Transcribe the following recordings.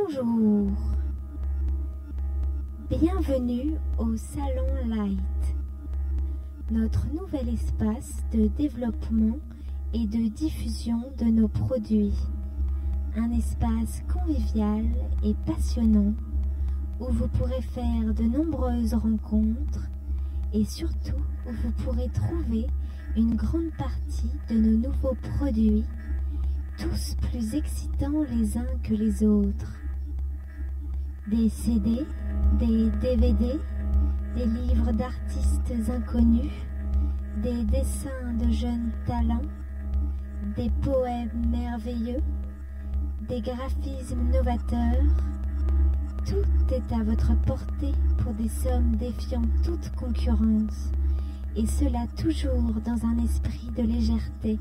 Bonjour, bienvenue au Salon Light, notre nouvel espace de développement et de diffusion de nos produits. Un espace convivial et passionnant où vous pourrez faire de nombreuses rencontres et surtout où vous pourrez trouver une grande partie de nos nouveaux produits, tous plus excitants les uns que les autres. Des CD, des DVD, des livres d'artistes inconnus, des dessins de jeunes talents, des poèmes merveilleux, des graphismes novateurs. Tout est à votre portée pour des sommes défiant toute concurrence, et cela toujours dans un esprit de légèreté.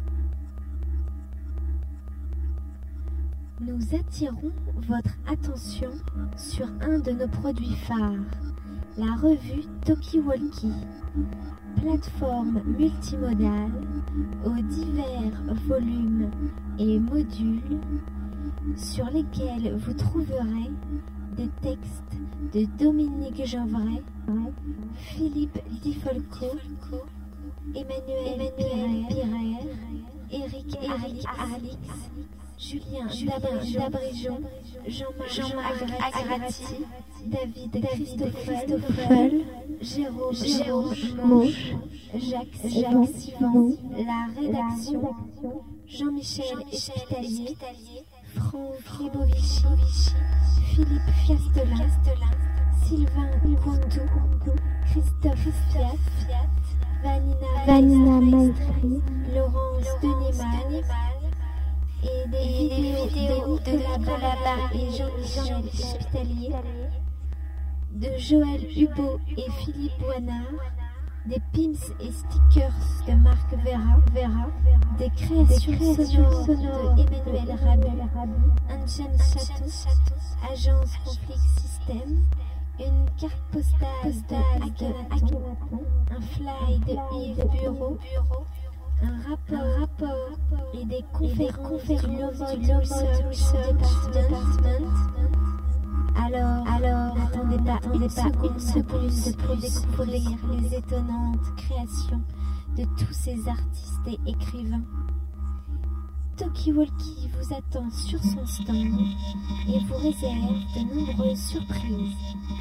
Nous attirons votre attention sur un de nos produits phares, la revue Talkie-Walkie, plateforme multimodale aux divers volumes et modules sur lesquels vous trouverez des textes de Dominique Jeanvray, Philippe Difolco, Emmanuel Pirer, Eric Arlix, Julien Dabrijon, Jean-Marc Agrati, David Christoffel, Jérôme Mauche, Jacques Sivan, la rédaction, Jean-Michel Espitalier, Franck Lebovici, Philippe Fiastelin, Sylvain Coutou, Christophe Fiat, Vanina Maestri, Laurence Denismal, et des vidéos de la Barre et Jean-Michel Espitalier, de Joël Hubeau et Philippe Boinard, des pins et stickers de Marc Vera, des créations sonores de Emmanuel Rabu, Anjan Chateau, Agence Conflict System, une carte postale de Akhenaton, un fly de Yves Bureau, un rapport et des conférences du Love Research Department. Alors, n'attendez pas une seconde pour découvrir les étonnantes créations de tous ces artistes et écrivains. Talkie-Walkie vous attend sur son stand et vous réserve de nombreuses surprises.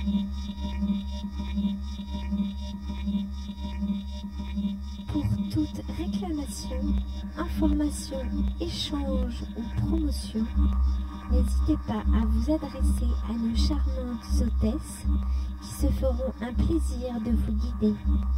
Pour toute réclamation, information, échange ou promotion, n'hésitez pas à vous adresser à nos charmantes hôtesses qui se feront un plaisir de vous guider.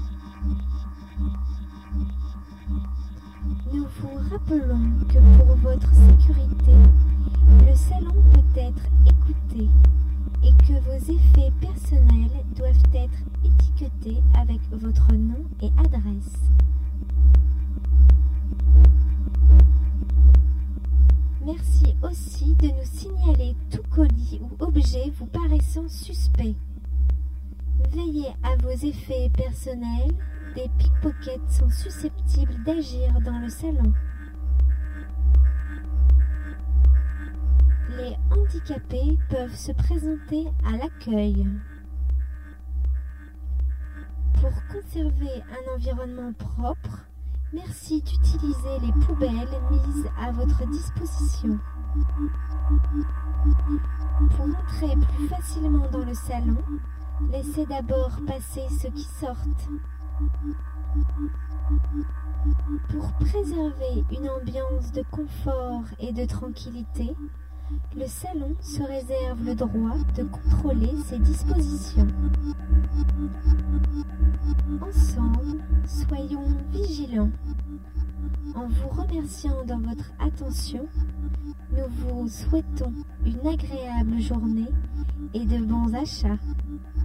Nous vous rappelons que pour votre sécurité, le salon peut être écouté et que vos effets personnels doivent être étiquetés avec votre nom et adresse. Merci aussi de nous signaler tout colis ou objet vous paraissant suspect. Veillez à vos effets personnels, des pickpockets sont susceptibles d'agir dans le salon. Les handicapés peuvent se présenter à l'accueil. Pour conserver un environnement propre, merci d'utiliser les poubelles mises à votre disposition. Pour entrer plus facilement dans le salon, laissez d'abord passer ceux qui sortent. Pour préserver une ambiance de confort et de tranquillité, le salon se réserve le droit de contrôler ses dispositions. Ensemble, soyons vigilants. En vous remerciant de votre attention, nous vous souhaitons une agréable journée et de bons achats.